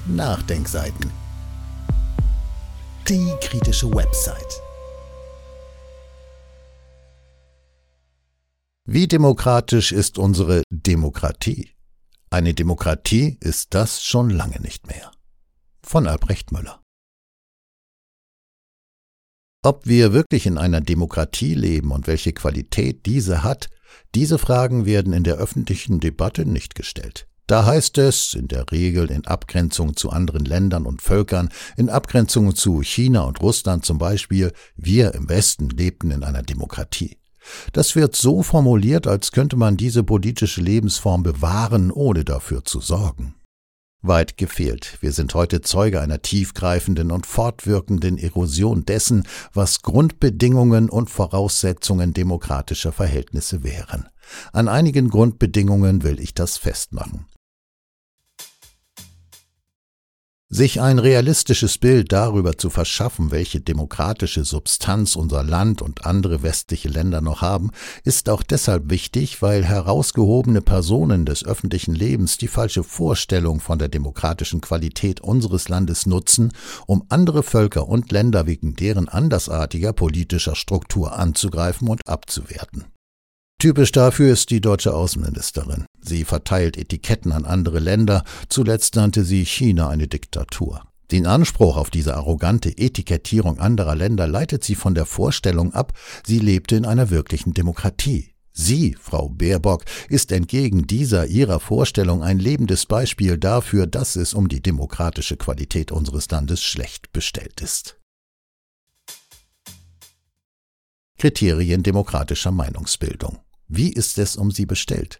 Nachdenkseiten. Die kritische Website. Wie demokratisch ist unsere Demokratie? Eine Demokratie ist das schon lange nicht mehr. Von Albrecht Müller. Ob wir wirklich in einer Demokratie leben und welche Qualität diese hat, diese Fragen werden in der öffentlichen Debatte nicht gestellt. Da heißt es in der Regel in Abgrenzung zu anderen Ländern und Völkern, in Abgrenzung zu China und Russland zum Beispiel, wir im Westen lebten in einer Demokratie. Das wird so formuliert, als könnte man diese politische Lebensform bewahren, ohne dafür zu sorgen. Weit gefehlt, wir sind heute Zeuge einer tiefgreifenden und fortwirkenden Erosion dessen, was Grundbedingungen und Voraussetzungen demokratischer Verhältnisse wären. An einigen Grundbedingungen will ich das festmachen. Sich ein realistisches Bild darüber zu verschaffen, welche demokratische Substanz unser Land und andere westliche Länder noch haben, ist auch deshalb wichtig, weil herausgehobene Personen des öffentlichen Lebens die falsche Vorstellung von der demokratischen Qualität unseres Landes nutzen, um andere Völker und Länder wegen deren andersartiger politischer Struktur anzugreifen und abzuwerten. Typisch dafür ist die deutsche Außenministerin. Sie verteilt Etiketten an andere Länder, zuletzt nannte sie China eine Diktatur. Den Anspruch auf diese arrogante Etikettierung anderer Länder leitet sie von der Vorstellung ab, sie lebte in einer wirklichen Demokratie. Sie, Frau Baerbock, ist entgegen dieser ihrer Vorstellung ein lebendes Beispiel dafür, dass es um die demokratische Qualität unseres Landes schlecht bestellt ist. Kriterien demokratischer Meinungsbildung. Wie ist es um sie bestellt?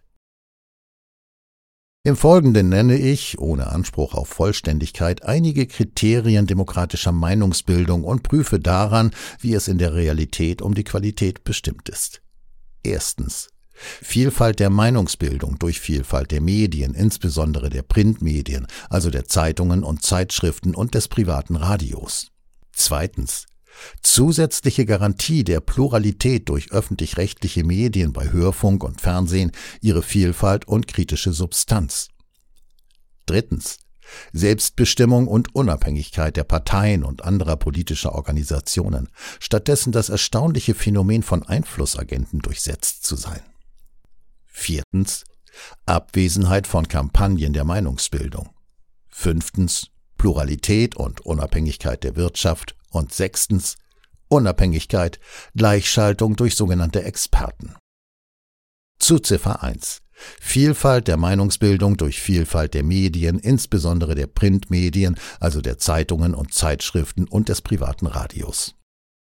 Im Folgenden nenne ich, ohne Anspruch auf Vollständigkeit, einige Kriterien demokratischer Meinungsbildung und prüfe daran, wie es in der Realität um die Qualität bestimmt ist. Erstens. Vielfalt der Meinungsbildung durch Vielfalt der Medien, insbesondere der Printmedien, also der Zeitungen und Zeitschriften und des privaten Radios. Zweitens. Zusätzliche Garantie der Pluralität durch öffentlich-rechtliche Medien bei Hörfunk und Fernsehen, ihre Vielfalt und kritische Substanz. Drittens. Selbstbestimmung und Unabhängigkeit der Parteien und anderer politischer Organisationen, stattdessen das erstaunliche Phänomen von Einflussagenten durchsetzt zu sein. Viertens. Abwesenheit von Kampagnen der Meinungsbildung. Fünftens. Pluralität und Unabhängigkeit der Wirtschaft. Und sechstens, Unabhängigkeit, Gleichschaltung durch sogenannte Experten. Zu Ziffer 1. Vielfalt der Meinungsbildung durch Vielfalt der Medien, insbesondere der Printmedien, also der Zeitungen und Zeitschriften und des privaten Radios.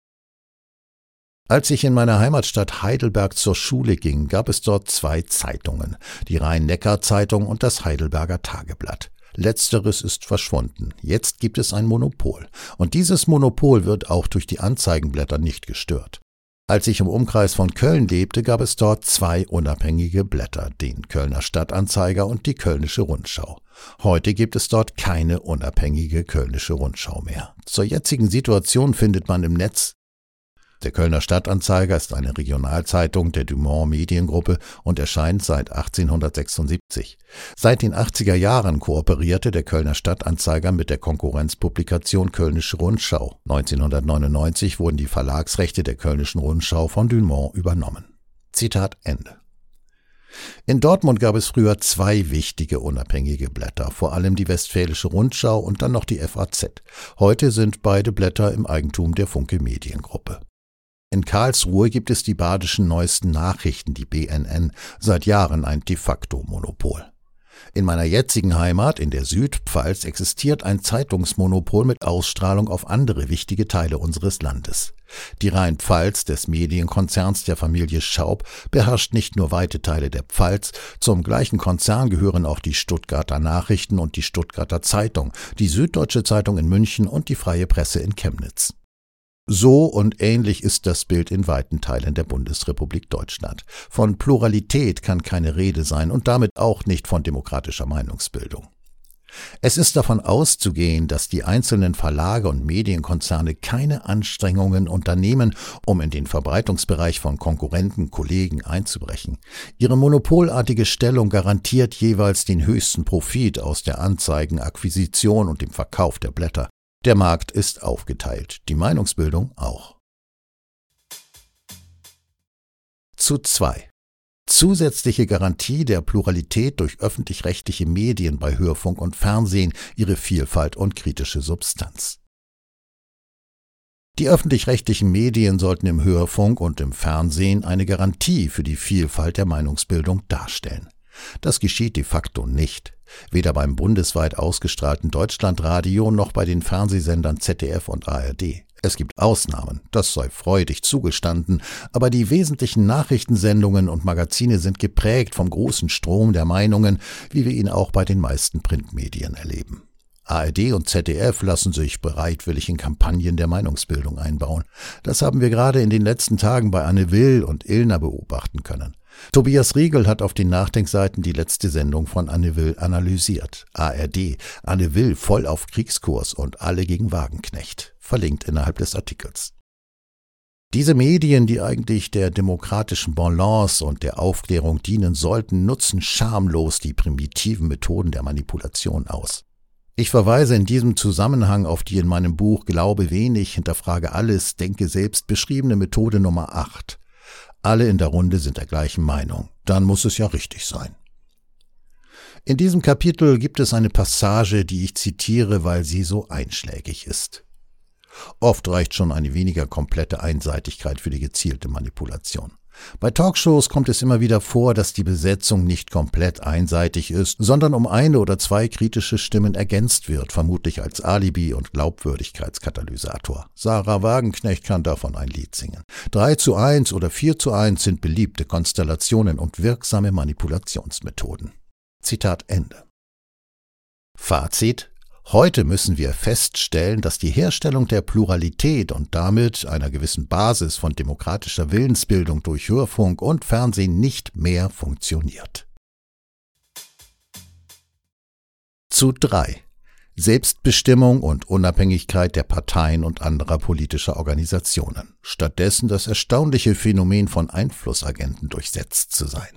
Als ich in meiner Heimatstadt Heidelberg zur Schule ging, gab es dort 2 Zeitungen, die Rhein-Neckar-Zeitung und das Heidelberger Tageblatt. Letzteres ist verschwunden. Jetzt gibt es ein Monopol. Und dieses Monopol wird auch durch die Anzeigenblätter nicht gestört. Als ich im Umkreis von Köln lebte, gab es dort 2 unabhängige Blätter, den Kölner Stadtanzeiger und die Kölnische Rundschau. Heute gibt es dort keine unabhängige Kölnische Rundschau mehr. Zur jetzigen Situation findet man im Netz: Der Kölner Stadtanzeiger ist eine Regionalzeitung der Dumont Mediengruppe und erscheint seit 1876. Seit den 80er Jahren kooperierte der Kölner Stadtanzeiger mit der Konkurrenzpublikation Kölnische Rundschau. 1999 wurden die Verlagsrechte der Kölnischen Rundschau von Dumont übernommen. Zitat Ende. In Dortmund gab es früher 2 wichtige unabhängige Blätter, vor allem die Westfälische Rundschau und dann noch die FAZ. Heute sind beide Blätter im Eigentum der Funke Mediengruppe. In Karlsruhe gibt es die Badischen Neuesten Nachrichten, die BNN, seit Jahren ein De-facto-Monopol. In meiner jetzigen Heimat, in der Südpfalz, existiert ein Zeitungsmonopol mit Ausstrahlung auf andere wichtige Teile unseres Landes. Die Rhein-Pfalz des Medienkonzerns der Familie Schaub beherrscht nicht nur weite Teile der Pfalz, zum gleichen Konzern gehören auch die Stuttgarter Nachrichten und die Stuttgarter Zeitung, die Süddeutsche Zeitung in München und die Freie Presse in Chemnitz. So und ähnlich ist das Bild in weiten Teilen der Bundesrepublik Deutschland. Von Pluralität kann keine Rede sein und damit auch nicht von demokratischer Meinungsbildung. Es ist davon auszugehen, dass die einzelnen Verlage und Medienkonzerne keine Anstrengungen unternehmen, um in den Verbreitungsbereich von Konkurrenten, Kollegen einzubrechen. Ihre monopolartige Stellung garantiert jeweils den höchsten Profit aus der Anzeigenakquisition und dem Verkauf der Blätter. Der Markt ist aufgeteilt, die Meinungsbildung auch. Zu 2. Zusätzliche Garantie der Pluralität durch öffentlich-rechtliche Medien bei Hörfunk und Fernsehen, ihre Vielfalt und kritische Substanz. Die öffentlich-rechtlichen Medien sollten im Hörfunk und im Fernsehen eine Garantie für die Vielfalt der Meinungsbildung darstellen. Das geschieht de facto nicht, weder beim bundesweit ausgestrahlten Deutschlandradio noch bei den Fernsehsendern ZDF und ARD. Es gibt Ausnahmen, das sei freudig zugestanden, aber die wesentlichen Nachrichtensendungen und Magazine sind geprägt vom großen Strom der Meinungen, wie wir ihn auch bei den meisten Printmedien erleben. ARD und ZDF lassen sich bereitwillig in Kampagnen der Meinungsbildung einbauen. Das haben wir gerade in den letzten Tagen bei Anne Will und Illner beobachten können. Tobias Riegel hat auf den Nachdenkseiten die letzte Sendung von Anne Will analysiert. ARD, Anne Will voll auf Kriegskurs und alle gegen Wagenknecht. Verlinkt innerhalb des Artikels. Diese Medien, die eigentlich der demokratischen Balance und der Aufklärung dienen sollten, nutzen schamlos die primitiven Methoden der Manipulation aus. Ich verweise in diesem Zusammenhang auf die in meinem Buch Glaube wenig, hinterfrage alles, denke selbst beschriebene Methode Nummer 8. Alle in der Runde sind der gleichen Meinung. Dann muss es ja richtig sein. In diesem Kapitel gibt es eine Passage, die ich zitiere, weil sie so einschlägig ist. Oft reicht schon eine weniger komplette Einseitigkeit für die gezielte Manipulation. Bei Talkshows kommt es immer wieder vor, dass die Besetzung nicht komplett einseitig ist, sondern um eine oder zwei kritische Stimmen ergänzt wird, vermutlich als Alibi- und Glaubwürdigkeitskatalysator. Sarah Wagenknecht kann davon ein Lied singen. 3:1 oder 4:1 sind beliebte Konstellationen und wirksame Manipulationsmethoden. Zitat Ende. Fazit: Heute müssen wir feststellen, dass die Herstellung der Pluralität und damit einer gewissen Basis von demokratischer Willensbildung durch Hörfunk und Fernsehen nicht mehr funktioniert. Zu 3. Selbstbestimmung und Unabhängigkeit der Parteien und anderer politischer Organisationen. Stattdessen das erstaunliche Phänomen von Einflussagenten durchsetzt zu sein.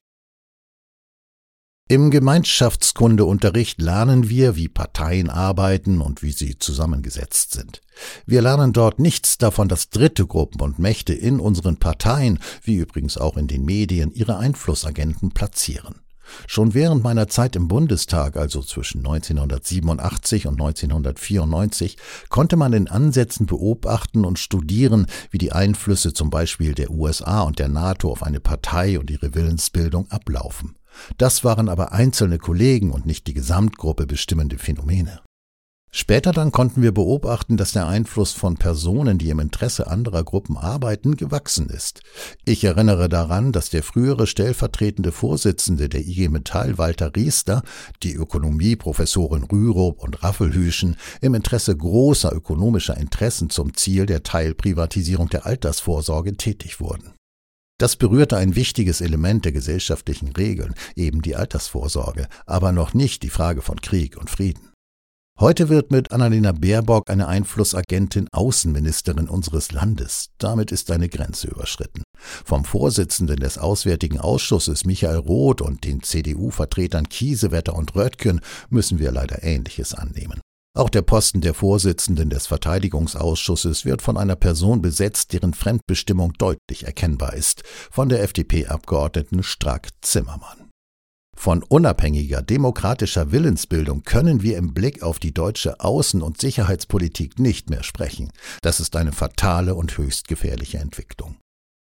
Im Gemeinschaftskundeunterricht lernen wir, wie Parteien arbeiten und wie sie zusammengesetzt sind. Wir lernen dort nichts davon, dass dritte Gruppen und Mächte in unseren Parteien, wie übrigens auch in den Medien, ihre Einflussagenten platzieren. Schon während meiner Zeit im Bundestag, also zwischen 1987 und 1994, konnte man in Ansätzen beobachten und studieren, wie die Einflüsse zum Beispiel der USA und der NATO auf eine Partei und ihre Willensbildung ablaufen. Das waren aber einzelne Kollegen und nicht die Gesamtgruppe bestimmende Phänomene. Später dann konnten wir beobachten, dass der Einfluss von Personen, die im Interesse anderer Gruppen arbeiten, gewachsen ist. Ich erinnere daran, dass der frühere stellvertretende Vorsitzende der IG Metall, Walter Riester, die Ökonomieprofessoren Rürup und Raffelhüschen im Interesse großer ökonomischer Interessen zum Ziel der Teilprivatisierung der Altersvorsorge tätig wurden. Das berührte ein wichtiges Element der gesellschaftlichen Regeln, eben die Altersvorsorge, aber noch nicht die Frage von Krieg und Frieden. Heute wird mit Annalena Baerbock eine Einflussagentin Außenministerin unseres Landes. Damit ist eine Grenze überschritten. Vom Vorsitzenden des Auswärtigen Ausschusses Michael Roth und den CDU-Vertretern Kiesewetter und Röttgen müssen wir leider Ähnliches annehmen. Auch der Posten der Vorsitzenden des Verteidigungsausschusses wird von einer Person besetzt, deren Fremdbestimmung deutlich erkennbar ist, von der FDP-Abgeordneten Strack-Zimmermann. Von unabhängiger demokratischer Willensbildung können wir im Blick auf die deutsche Außen- und Sicherheitspolitik nicht mehr sprechen. Das ist eine fatale und höchst gefährliche Entwicklung.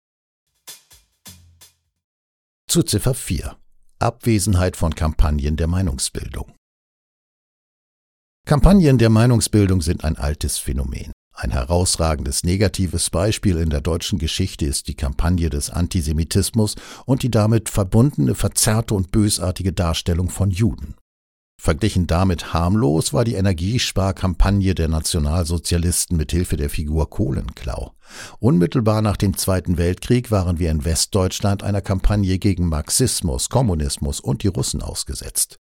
Zu Ziffer 4. Abwesenheit von Kampagnen der Meinungsbildung. Kampagnen der Meinungsbildung sind ein altes Phänomen. Ein herausragendes negatives Beispiel in der deutschen Geschichte ist die Kampagne des Antisemitismus und die damit verbundene verzerrte und bösartige Darstellung von Juden. Verglichen damit harmlos war die Energiesparkampagne der Nationalsozialisten mit Hilfe der Figur Kohlenklau. Unmittelbar nach dem Zweiten Weltkrieg waren wir in Westdeutschland einer Kampagne gegen Marxismus, Kommunismus und die Russen ausgesetzt.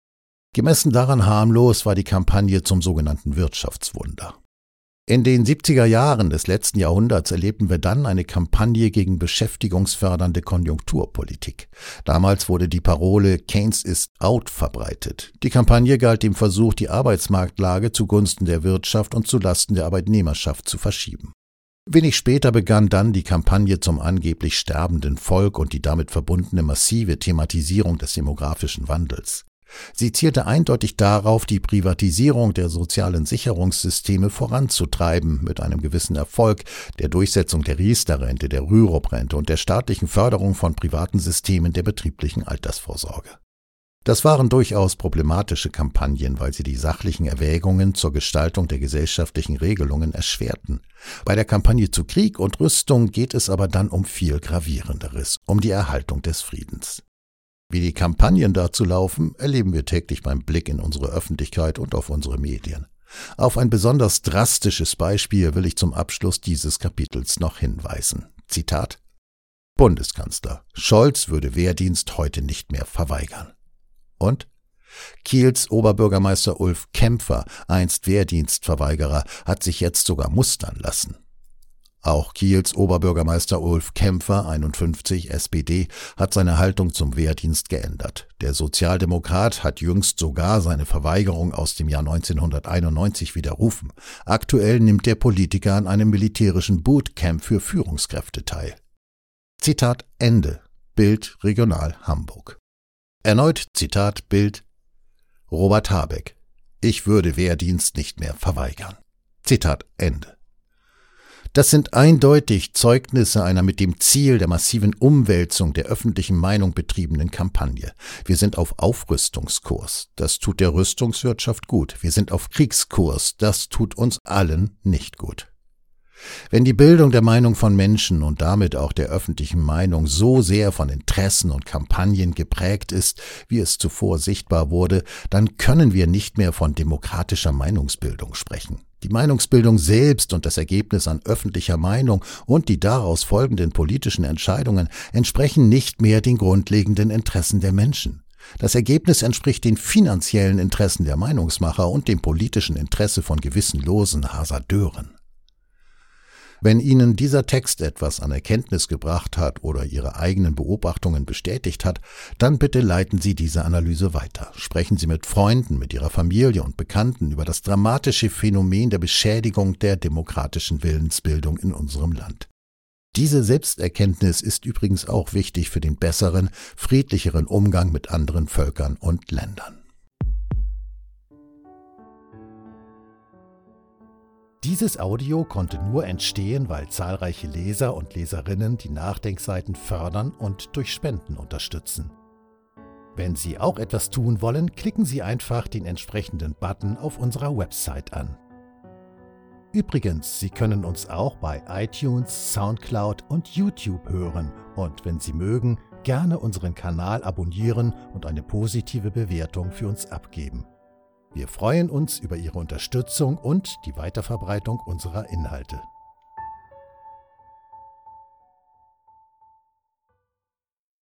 Gemessen daran harmlos war die Kampagne zum sogenannten Wirtschaftswunder. In den 70er Jahren des letzten Jahrhunderts erlebten wir dann eine Kampagne gegen beschäftigungsfördernde Konjunkturpolitik. Damals wurde die Parole Keynes is out verbreitet. Die Kampagne galt dem Versuch, die Arbeitsmarktlage zugunsten der Wirtschaft und zulasten der Arbeitnehmerschaft zu verschieben. Wenig später begann dann die Kampagne zum angeblich sterbenden Volk und die damit verbundene massive Thematisierung des demografischen Wandels. Sie zielte eindeutig darauf, die Privatisierung der sozialen Sicherungssysteme voranzutreiben, mit einem gewissen Erfolg, der Durchsetzung der Riester-Rente, der Rürup-Rente und der staatlichen Förderung von privaten Systemen der betrieblichen Altersvorsorge. Das waren durchaus problematische Kampagnen, weil sie die sachlichen Erwägungen zur Gestaltung der gesellschaftlichen Regelungen erschwerten. Bei der Kampagne zu Krieg und Rüstung geht es aber dann um viel Gravierenderes, um die Erhaltung des Friedens. Wie die Kampagnen dazu laufen, erleben wir täglich beim Blick in unsere Öffentlichkeit und auf unsere Medien. Auf ein besonders drastisches Beispiel will ich zum Abschluss dieses Kapitels noch hinweisen. Zitat: Bundeskanzler: Scholz würde Wehrdienst heute nicht mehr verweigern. Und Kiels Oberbürgermeister Ulf Kämpfer, einst Wehrdienstverweigerer, hat sich jetzt sogar mustern lassen. Auch Kiels Oberbürgermeister Ulf Kämpfer, 51, SPD, hat seine Haltung zum Wehrdienst geändert. Der Sozialdemokrat hat jüngst sogar seine Verweigerung aus dem Jahr 1991 widerrufen. Aktuell nimmt der Politiker an einem militärischen Bootcamp für Führungskräfte teil. Zitat Ende. Bild Regional Hamburg. Erneut Zitat Bild Robert Habeck: Ich würde Wehrdienst nicht mehr verweigern. Zitat Ende. Das sind eindeutig Zeugnisse einer mit dem Ziel der massiven Umwälzung der öffentlichen Meinung betriebenen Kampagne. Wir sind auf Aufrüstungskurs. Das tut der Rüstungswirtschaft gut. Wir sind auf Kriegskurs. Das tut uns allen nicht gut. Wenn die Bildung der Meinung von Menschen und damit auch der öffentlichen Meinung so sehr von Interessen und Kampagnen geprägt ist, wie es zuvor sichtbar wurde, dann können wir nicht mehr von demokratischer Meinungsbildung sprechen. Die Meinungsbildung selbst und das Ergebnis an öffentlicher Meinung und die daraus folgenden politischen Entscheidungen entsprechen nicht mehr den grundlegenden Interessen der Menschen. Das Ergebnis entspricht den finanziellen Interessen der Meinungsmacher und dem politischen Interesse von gewissenlosen Hasardeuren. Wenn Ihnen dieser Text etwas an Erkenntnis gebracht hat oder Ihre eigenen Beobachtungen bestätigt hat, dann bitte leiten Sie diese Analyse weiter. Sprechen Sie mit Freunden, mit Ihrer Familie und Bekannten über das dramatische Phänomen der Beschädigung der demokratischen Willensbildung in unserem Land. Diese Selbsterkenntnis ist übrigens auch wichtig für den besseren, friedlicheren Umgang mit anderen Völkern und Ländern. Dieses Audio konnte nur entstehen, weil zahlreiche Leser und Leserinnen die Nachdenkseiten fördern und durch Spenden unterstützen. Wenn Sie auch etwas tun wollen, klicken Sie einfach den entsprechenden Button auf unserer Website an. Übrigens, Sie können uns auch bei iTunes, Soundcloud und YouTube hören und wenn Sie mögen, gerne unseren Kanal abonnieren und eine positive Bewertung für uns abgeben. Wir freuen uns über Ihre Unterstützung und die Weiterverbreitung unserer Inhalte.